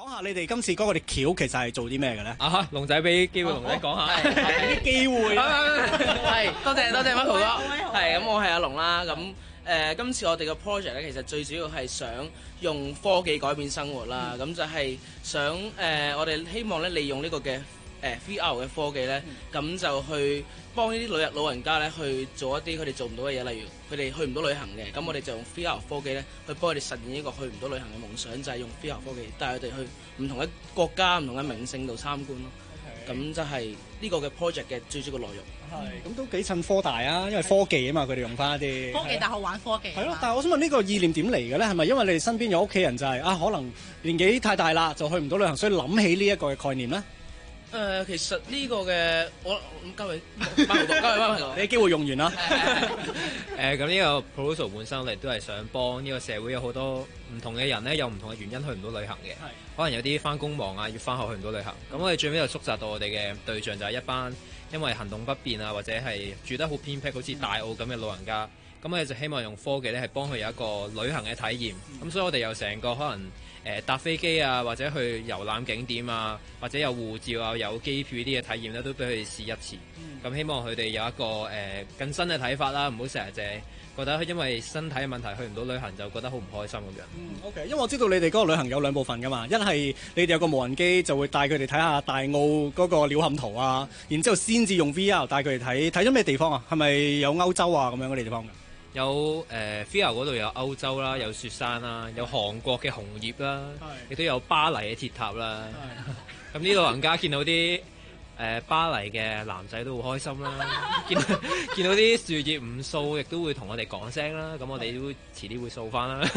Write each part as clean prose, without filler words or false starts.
講下你哋今次嗰個條橋其實係做啲咩嘅咧？ 啊，龍仔俾機會龍仔講下， 啲機會係多謝 Michael 哥，係咁我係阿龍啦。咁今次我哋嘅 project 咧，其實最主要係想用科技改變生活啦。咁就係想我哋希望咧利用呢個嘅VR 嘅科技咧，咁就去幫呢啲老人家咧去做一啲佢哋做唔到嘅嘢，例如佢哋去唔到旅行嘅，咁我哋就用 VR 科技咧去幫佢哋實現呢個去唔到旅行嘅夢想，就係用 VR 科技帶佢哋去唔同嘅國家、唔同嘅名勝度參觀咯。咁就係呢個嘅 project 嘅最主要嘅內容。 係，咁都幾襯科大啊，因為科技啊嘛，佢哋用翻一啲科技大學玩科技。 係咯，但係我想問呢個意念點嚟嘅咧？係咪因為你哋身邊有屋企人就係可能年紀太大啦，就去唔到旅行，所以諗起呢一個嘅概念咧？ 其實呢個嘅我交俾Michael， 你嘅機會用完啦。 咁呢個 proposal 本身我哋都係想幫呢個社會有好多唔同嘅人咧，有唔同嘅原因去唔到旅行嘅。可能有啲翻工忙啊，要翻學去唔到旅行。咁我哋最尾就縮窄到我哋嘅對象就係一班因為行動不便啊，或者係住得好偏僻，好似大澳咁嘅老人家。咁我哋就希望用科技咧，係幫佢有一個旅行嘅體驗。咁所以我哋有成個可能搭飛機啊，或者去遊覽景點啊，或者有護照啊、有機票呢啲嘅體驗咧，都俾佢哋試一次。咁希望佢哋有一個更新嘅睇法啦，唔好成日淨係覺得因為身體嘅問題去唔到旅行就覺得好唔開心咁樣。 OK， 因為我知道你哋嗰個旅行有兩部分噶嘛，一係你哋有個無人機就會帶佢哋睇下大澳嗰個鳥瞰圖啊，然之後先至用 VR 帶佢哋睇咗咩地方啊？係咪有歐洲啊咁樣嗰啲地方㗎？ 有VR 嗰度有歐洲啦，有雪山啦，有韓國嘅紅葉啦，亦都有巴黎嘅鐵塔啦。咁呢老人家見到啲巴黎嘅男仔都好開心啦，見到啲樹葉唔掃，亦都會同我哋講聲啦。咁我哋都遲啲會掃翻啦。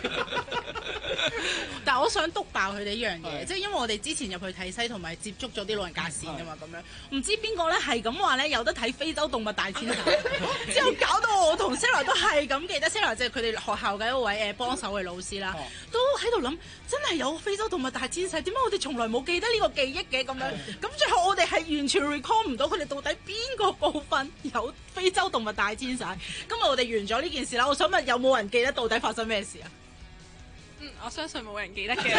但係我想督爆佢哋一樣嘢，即係因為我哋之前入去睇西同埋接觸咗啲老人家線㗎嘛，咁樣唔知邊個咧係咁話咧有得睇非洲動物大遷徙，之後搞到我同 Sarah 都係咁記得 Sarah 即係佢哋學校嘅一位幫手嘅老師啦，都喺度諗真係有非洲動物大遷徙，點解我哋從來冇記得呢個記憶嘅咁樣？咁最後我哋係完全 recall 唔到佢哋到底邊個部分有非洲動物大遷徙。今日我哋完咗呢件事啦，我想問有冇人記得到底發生咩事啊？ 我相信冇人記得嘅，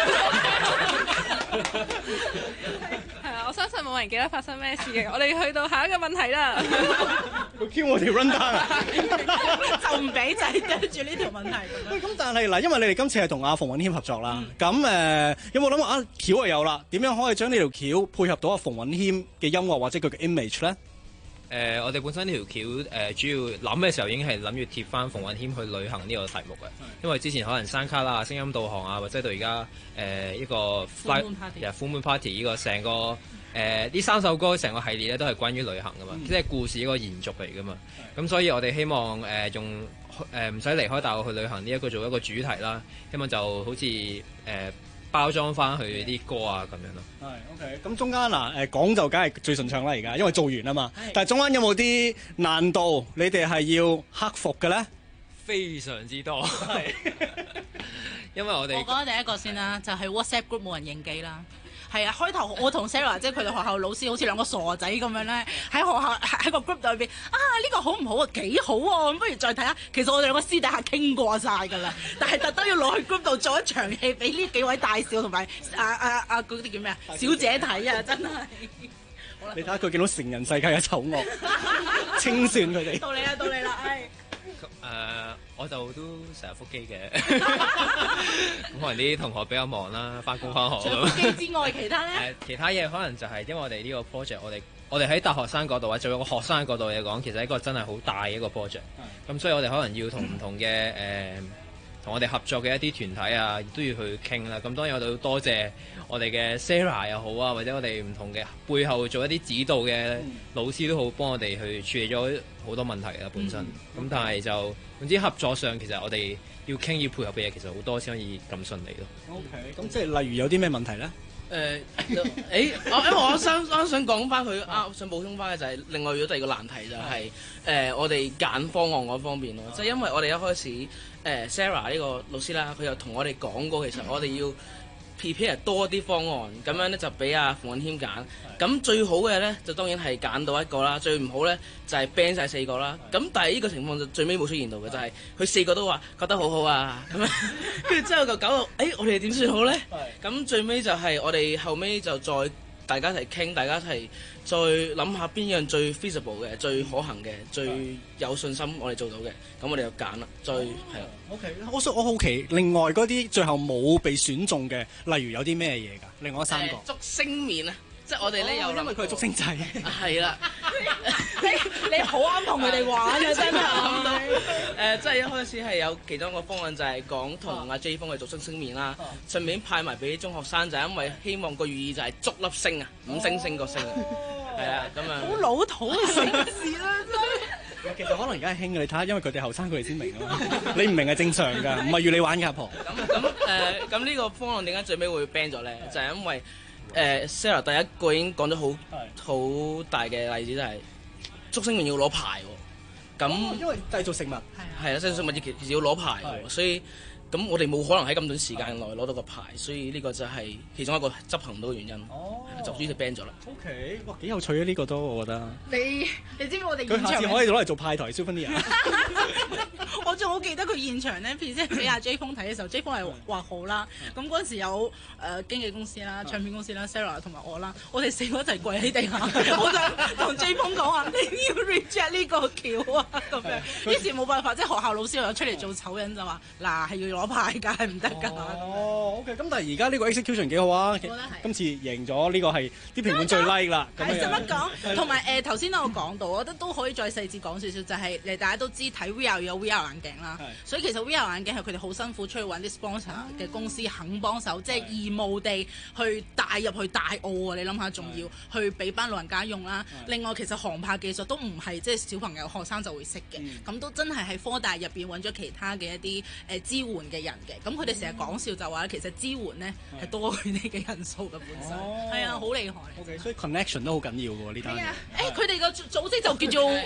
係啊，我相信冇人記得發生咩事嘅。我哋去到下一個問題啦。 佢 Q 我條 run down 啊， 就唔俾仔對住呢條問題。 喂，咁但係嗱，因為你哋今次係同阿馮允謙合作啦，咁有冇諗過橋就有啦？點樣可以將呢條橋配合到阿馮允謙嘅音樂或者佢嘅 image 咧？ 我哋本身呢條橋主要諗嘅時候已經係諗住貼翻馮允謙去旅行呢個題目嘅，因為之前可能山卡啦、聲音導航啊，或者到而家一個 Full Moon Party 呢個成個呢3首歌成個系列咧都係關於旅行噶嘛，即係故事一個延續嚟噶嘛。咁所以我哋希望用唔使離開大澳去旅行呢一個做一個主題啦，希望就好似包裝翻佢啲歌啊咁樣咯。 係 OK，咁中間講就梗係最順暢啦，而家因為做完啊嘛。但係中間有冇啲難度？你哋係要克服嘅咧？ 非常之多，因為我講第一個先啦，就係 WhatsApp group 冇人應機啦。係啊，開頭我同 Sarah 即係佢哋學校老師好似兩個傻仔咁樣咧，喺學校喺個 group 裏邊呢個好唔好啊？幾好啊！咁不如再睇下。其實我哋兩個私底下傾過晒㗎啦，但係特登要攞去 group 度做一場戲俾呢幾位大少同埋嗰啲叫咩啊小姐睇啊！真係。 你睇下佢見到成人世界嘅醜惡，清算佢哋。 到你啦， 我就都成日覆機嘅，咁可能啲同學比較忙啦，翻工翻學。 除咗覆機之外，其他咧？ 其他嘢可能就係因為我哋呢個 project，我哋喺大學生角度或者做一個學生角度嚟講，其實係一個真係好大嘅一個 project。咁所以我哋可能要同唔同嘅同我哋合作嘅一啲團體啊，都要去傾啦。咁當然我哋要多謝我哋嘅 Sarah 又好啊，或者我哋唔同嘅背後做一啲指導嘅老師都好，幫我哋去處理咗好多問題啦本身。咁但係就總之合作上，其實我哋要傾要配合嘅嘢，其實好多先可以咁順利咯。 OK，咁即係例如有啲咩問題咧？ 因為我想講翻佢我想補充翻嘅就係另外有第二個難題就係我哋揀方案嗰方面咯，即係因為我哋一開始Sarah 呢個老師啦，佢又同我哋講過，其實我哋要 prepare 多啲方案，咁樣咧就俾阿馮允謙揀。咁最好嘅咧就當然係揀到一個啦，最唔好咧就係 ban 晒4個啦。咁但係呢個情況就最尾冇出現到嘅，就係佢4個都話覺得好好啊，咁樣跟住之後就搞到我哋點算好咧？咁最尾就係我哋後尾就再大家一齊傾，大家一齊再諗下邊樣最 feasible 嘅、最可行嘅、最有信心我哋做到嘅，咁我哋就揀啦。再係啦。 OK，我好奇，另外嗰啲最後冇被選中嘅，例如有啲咩嘢㗎？另外3個竹升麵啊！即係我哋咧有諗， 因為佢係竹升仔。 係啦， 你好啱同佢哋玩嘅真係。 即係一開始係有其中一個方案就係講同阿 J 風去做竹升麵啦，順便派埋俾啲中學生，就係因為希望個寓意就係竹粒星啊，5星星個星啊，係啊，咁樣。 好老土嘅城市啦，真係。 其實可能而家係興嘅，你睇下，因為佢哋後生，佢哋先明啊嘛。你唔明係正常㗎，唔係要你玩㗎，阿婆。 咁呢個方案點解最尾會 ban 咗咧？就係因為Sarah 第一個已經講咗好大嘅例子，就係竹升麵要攞牌喎。咁因為製造食物係啊，製造食物其實要攞牌喎，所以咁我哋冇可能喺咁短時間內攞到個牌，所以呢個就係其中一個執行到嘅原因。就於是 ban 咗啦。 OK，哇，幾有趣啊！呢個都我覺得。 你知唔知我哋佢下次可以攞嚟做派台 souvenir。 我仲好記得佢現場咧，譬如俾阿 J 風睇嘅時候，J 風係話好啦。咁嗰陣時有經紀公司啦、唱片公司啦、Sarah 同埋我啦，我哋4個一齊跪喺地下，我想同 J 風講話，你要 reject 呢個橋啊咁樣。於是冇辦法，即係學校老師又出嚟做醜人就話，嗱係要攞牌㗎，係唔得㗎。 OK，咁但係而家呢個 execution 幾好啊！今次贏咗呢個係啲評判最 like 啦。 係使乜講？同埋頭先我講到，我覺得都可以再細緻講少少，就係大家都知睇 VR 有 VR 眼鏡啦，所以其實 VR 眼鏡係佢哋好辛苦出去揾啲 sponsor 嘅公司肯幫手，即係義務地去帶入去大澳啊！你諗下，仲要去俾班老人家用啦。另外，其實航拍技術都唔係即係小朋友學生就會識嘅，咁都真係喺科大入邊揾咗其他嘅一啲支援嘅人嘅。咁佢哋成日講笑就話其實支援呢係多佢哋嘅人數嘅本身，係啊，好厲害。 OK， 所以 connection 都好緊要嘅喎呢單嘢。 佢哋個組織就叫做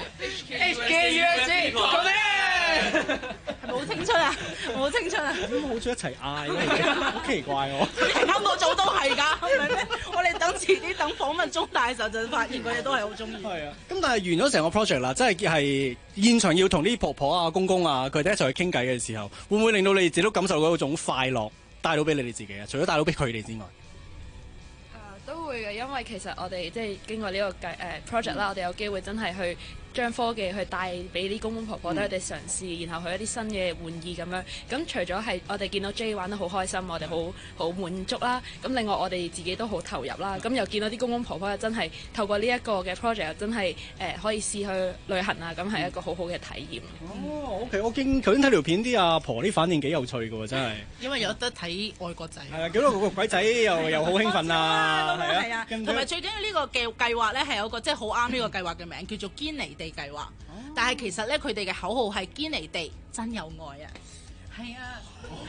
HKUST，做咩？係咪好青春啊？好青春啊！ 咁好似一齊嗌，好奇怪喎。 啱個組都係㗎，係咪咩？我哋等遲啲等訪問中大嘅時候就發現佢哋都係好中意。 係啊，咁但係完咗成個 project 啦，即係現場要同啲婆婆啊、公公啊佢哋一齊去傾偈嘅時候，會唔會令到你哋自己都感受到嗰種快樂，帶到俾你哋自己啊？除咗帶到俾佢哋之外。 都會嘅，因為其實我哋即係經過呢個project 啦，我哋有機會真係去將科技去帶俾啲公公婆婆，等佢哋嘗試，然後去一啲新嘅玩意咁樣。咁除咗係我哋見到 J 玩得好開心，我哋好滿足啦。咁另外我哋自己都好投入啦。咁又見到啲公公婆婆真係透過呢一個嘅 project，真係可以試去旅行啊！咁係一個好好嘅體驗。 OK， 我見頭先睇條片啲阿婆啲反應幾有趣嘅喎，真係。 因為有得睇外國仔。 係啊，幾多個鬼仔又好興奮啊！ 係啊，同埋最緊要呢個計劃咧係有個即係好啱呢個計劃嘅名，叫做堅尼地計劃。但係其實咧佢哋嘅口號係堅尼地真有愛啊！係啊，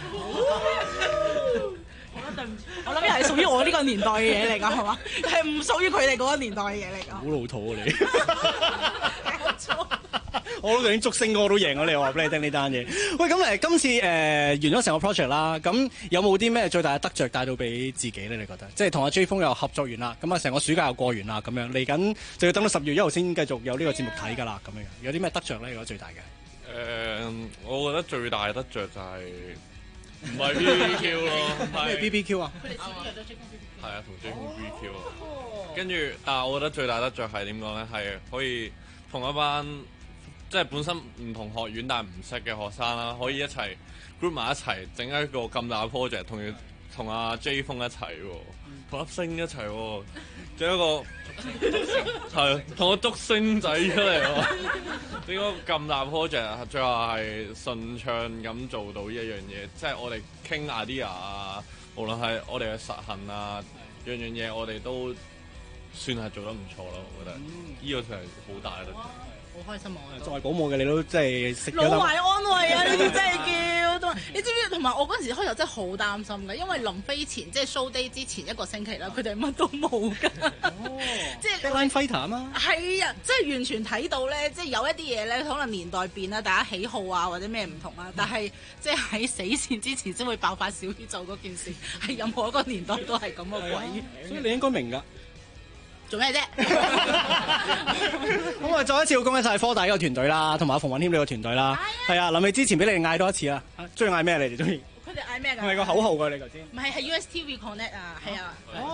我諗又係屬於我呢個年代嘅嘢嚟㗎，係嘛？係唔屬於佢哋嗰個年代嘅嘢嚟㗎。 好老土啊你！我都已經竹升哥都贏咗你，我話俾你聽呢單嘢。喂，咁今次完咗成個 project 啦，咁有冇啲咩最大嘅得着帶到俾自己咧？你覺得？即係同阿 J 風又合作完啦，咁啊成個暑假又過完啦，咁樣嚟緊就要等到10月1號先繼續有呢個節目睇㗎啦，咁樣有啲咩得着咧？如果最大嘅？ 我覺得最大嘅得着就係唔係 BBQ 咯， 咩 BBQ 啊？ 佢哋先約咗 J 風 BBQ。 係啊，同 J 風 BBQ 咯。跟住，但係我覺得最大得着係點講咧？係可以同一班即係本身唔同學院但係唔識嘅學生啦，可以一齊 group 埋一齊整一個咁大嘅 project，同阿 J 風一齊喎，同粒星一齊喎，整一個係同個竹星仔出嚟喎，整個咁大 project， 最後係順暢咁做到呢一樣嘢，即係我哋傾 idea 啊，無論係我哋嘅實行啊，樣嘢我哋都算係做得唔錯咯，我覺得呢個係好大嘅得着。 好開心啊！ 作為保姆嘅你都即係食咗老懷安慰啊！呢啲真係叫咁你知唔知？同埋我嗰陣時開頭真係好擔心嘅，因為臨飛前即係 show day 之前一個星期啦，佢哋乜都冇㗎。即係 Deadline Fighter 啊嘛。 係啊，即係完全睇到咧，即係有一啲嘢咧，可能年代變啦，大家喜好啊或者咩唔同啊，但係即係喺死線之前先會爆發小宇宙嗰件事，係任何一個年代都係咁嘅鬼樣。 所以你應該明㗎。 做咩啫？ 咁我再一次要恭喜晒科大呢個團隊啦，同埋馮允謙呢個團隊啦。係啊，臨尾之前俾你哋嗌多一次啦。中意嗌咩？你哋中意？ 佢哋嗌咩㗎？ 係咪個口號㗎？你頭先？ 唔係，係 USTV Connect 啊，係啊。